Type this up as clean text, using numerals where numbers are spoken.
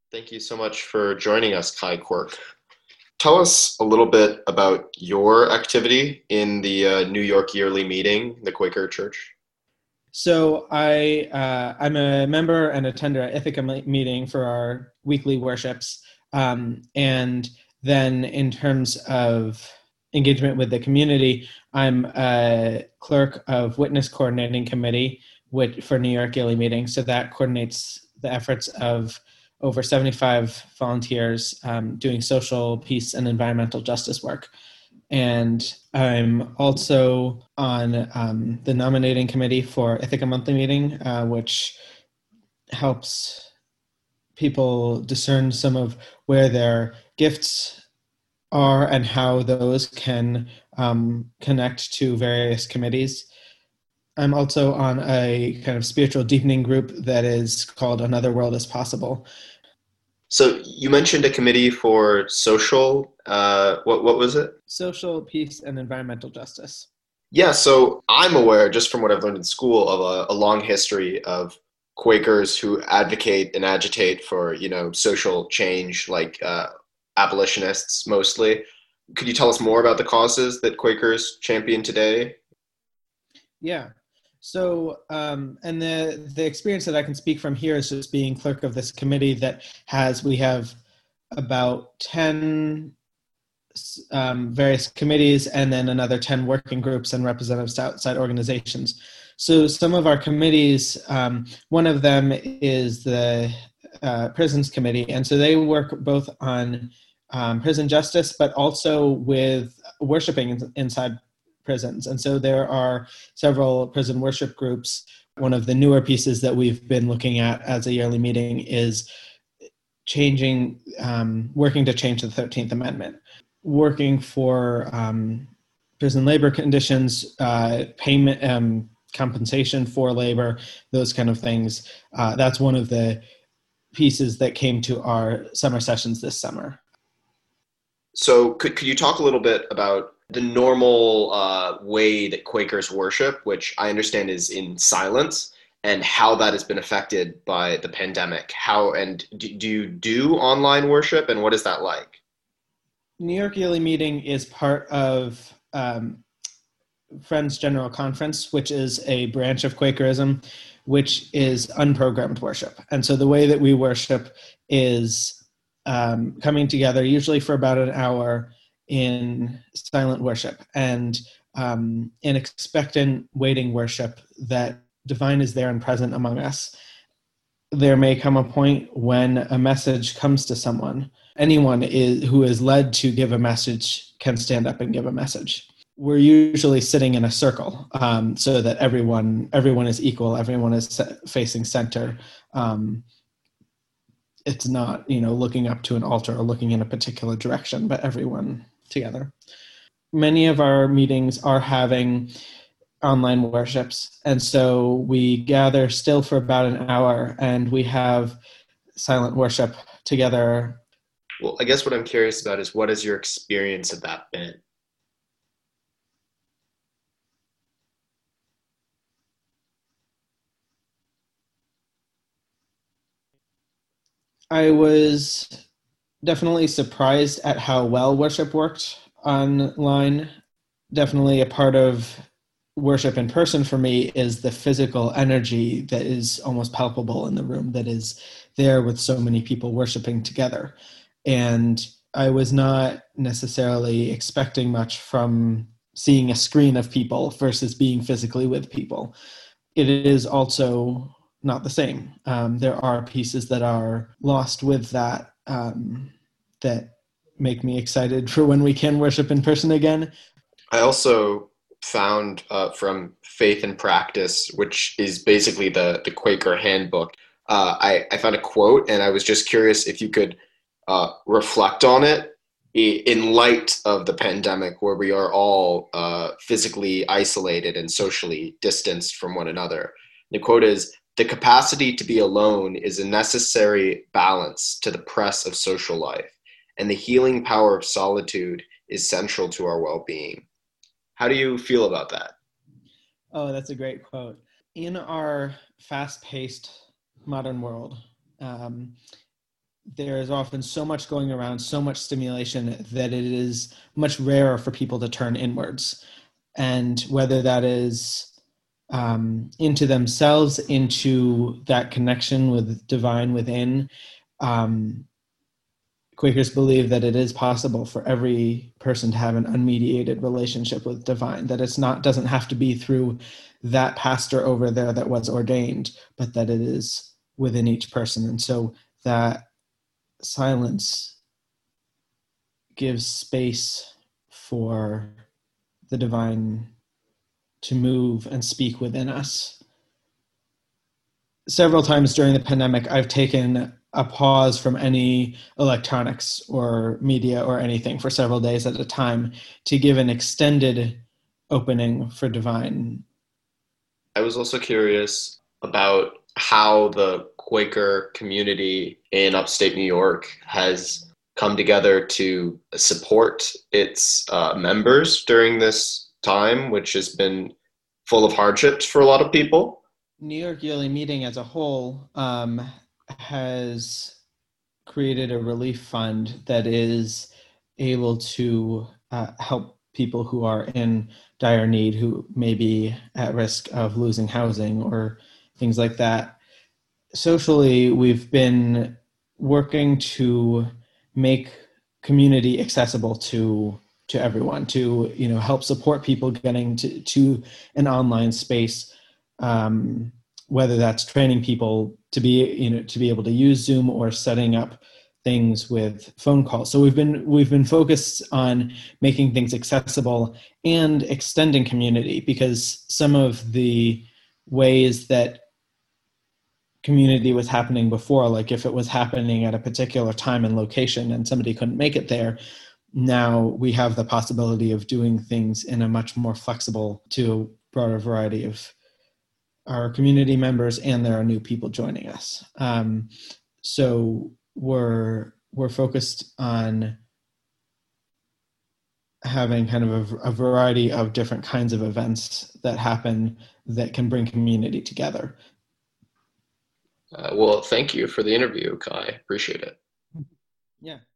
Thank you so much for joining us, Kai Quirk. Tell us a little bit about your activity in the New York Yearly Meeting, the Quaker Church. I'm a member and attender at Ithaca meeting for our weekly worships. And then in terms of engagement with the community, I'm a clerk of Witness Coordinating Committee for New York Yearly Meeting. So that coordinates the efforts of over 75 volunteers doing social, peace, and environmental justice work. And I'm also on the nominating committee for Ithaca Monthly Meeting, which helps people discern some of where their gifts are and how those can connect to various committees. I'm also on a kind of spiritual deepening group that is called Another World is Possible. So you mentioned a committee for social, what was it? Social, peace, and environmental justice. Yeah, so I'm aware, just from what I've learned in school, of a long history of Quakers who advocate and agitate for, social change, like abolitionists mostly. Could you tell us more about the causes that Quakers champion today? Yeah. So, and the experience that I can speak from here is just being clerk of this committee we have about 10 various committees and then another 10 working groups and representatives to outside organizations. So some of our committees, one of them is the Prisons Committee. And so they work both on prison justice, but also with worshiping inside prisons. And so there are several prison worship groups. One of the newer pieces that we've been looking at as a yearly meeting is working to change the 13th Amendment, working for prison labor conditions, payment, compensation for labor, those kind of things. That's one of the pieces that came to our summer sessions this summer. So could you talk a little bit about the normal way that Quakers worship, which I understand is in silence, and how that has been affected by the pandemic? Do you do online worship, and what is that like? New York Yearly Meeting is part of Friends General Conference, which is a branch of Quakerism, which is unprogrammed worship. And so the way that we worship is coming together, usually for about an hour, in silent worship and in expectant waiting worship that divine is there and present among us. There may come a point when a message comes to someone. Anyone who is led to give a message can stand up and give a message. We're usually sitting in a circle so that everyone is equal, everyone is facing center. It's not, looking up to an altar or looking in a particular direction, but everyone together. Many of our meetings are having online worships, and so we gather still for about an hour and we have silent worship together. Well, I guess what I'm curious about is, what has your experience of that been? I was definitely surprised at how well worship worked online. Definitely a part of worship in person for me is the physical energy that is almost palpable in the room, that is there with so many people worshiping together. And I was not necessarily expecting much from seeing a screen of people versus being physically with people. It is also not the same. There are pieces that are lost with that that make me excited for when we can worship in person again. I also found from Faith and Practice, which is basically the Quaker handbook, I found a quote, and I was just curious if you could reflect on it in light of the pandemic, where we are all physically isolated and socially distanced from one another. The quote is, "The capacity to be alone is a necessary balance to the press of social life, and the healing power of solitude is central to our well-being." How do you feel about that? Oh, that's a great quote. In our fast-paced modern world, there is often so much going around, so much stimulation, that it is much rarer for people to turn inwards. And whether that is into themselves, into that connection with divine within, Quakers believe that it is possible for every person to have an unmediated relationship with divine, that it's not, doesn't have to be through that pastor over there that was ordained, but that it is within each person. And so that silence gives space for the divine to move and speak within us. Several times during the pandemic, I've taken a pause from any electronics or media or anything for several days at a time to give an extended opening for divine. I was also curious about how the Quaker community in upstate New York has come together to support its members during this time, which has been full of hardships for a lot of people. New York Yearly Meeting as a whole has created a relief fund that is able to help people who are in dire need, who may be at risk of losing housing or things like that. Socially, we've been working to make community accessible to everyone, to help support people getting to an online space, whether that's training people to be able to use Zoom or setting up things with phone calls. So we've been focused on making things accessible and extending community, because some of the ways that community was happening before, like if it was happening at a particular time and location and somebody couldn't make it there, now we have the possibility of doing things in a much more flexible to a broader variety of our community members, and there are new people joining us. So we're focused on having kind of a variety of different kinds of events that happen that can bring community together. Well, thank you for the interview, Kai. Appreciate it. Yeah.